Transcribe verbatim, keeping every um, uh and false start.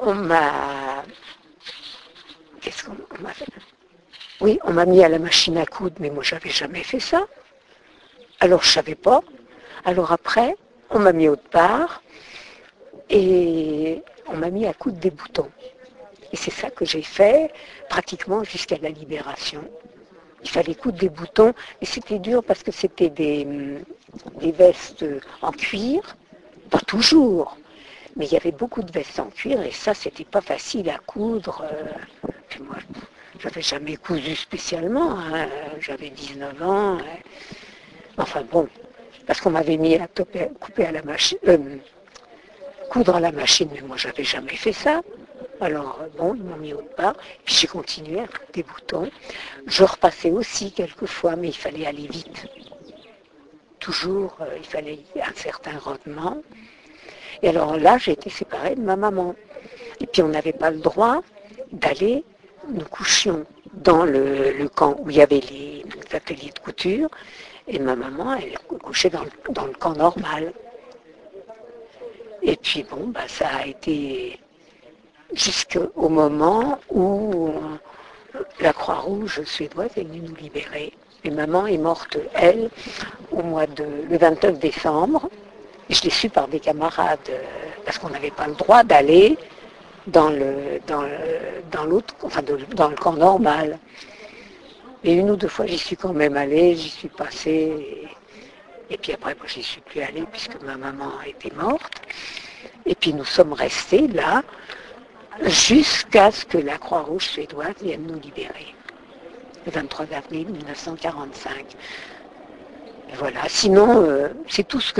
on m'a... Qu'est-ce qu'on on m'a fait? Oui, on m'a mis à la machine à coudre, mais moi, j'avais jamais fait ça. Alors, je savais pas. Alors après, on m'a mis autre part et on m'a mis à coudre des boutons. Et c'est ça que j'ai fait pratiquement jusqu'à la libération. Il fallait coudre des boutons, et c'était dur parce que c'était des, des vestes en cuir, pas toujours, mais il y avait beaucoup de vestes en cuir, et ça, c'était pas facile à coudre. Puis moi, j'avais jamais cousu spécialement, hein. J'avais dix-neuf ans. Hein. Enfin bon, parce qu'on m'avait mis à toper, couper à la machine, euh, coudre à la machine, mais moi, j'avais jamais fait ça. Alors, bon, ils m'ont mis autre part, puis j'ai continué à couper des boutons. Je repassais aussi quelquefois, mais il fallait aller vite. Toujours, euh, il fallait un certain rendement. Et alors là, j'ai été séparée de ma maman. Et puis on n'avait pas le droit d'aller, nous couchions dans le, le camp où il y avait les, les ateliers de couture, et ma maman, elle couchait dans le, dans le camp normal. Et puis bon, bah, ça a été jusqu'au moment où la Croix-Rouge suédoise est venue nous libérer. Et maman est morte, elle, au mois de, le vingt-neuf décembre. Et je l'ai su par des camarades, parce qu'on n'avait pas le droit d'aller dans le, dans le, dans l'autre, enfin de, dans le camp normal. Et une ou deux fois, j'y suis quand même allée, j'y suis passée. Et, et puis après, moi, j'y suis plus allée puisque ma maman était morte. Et puis nous sommes restés là jusqu'à ce que la Croix-Rouge suédoise vienne nous libérer. Le vingt-trois avril mille neuf cent quarante-cinq. Et voilà. Sinon, euh, c'est tout ce que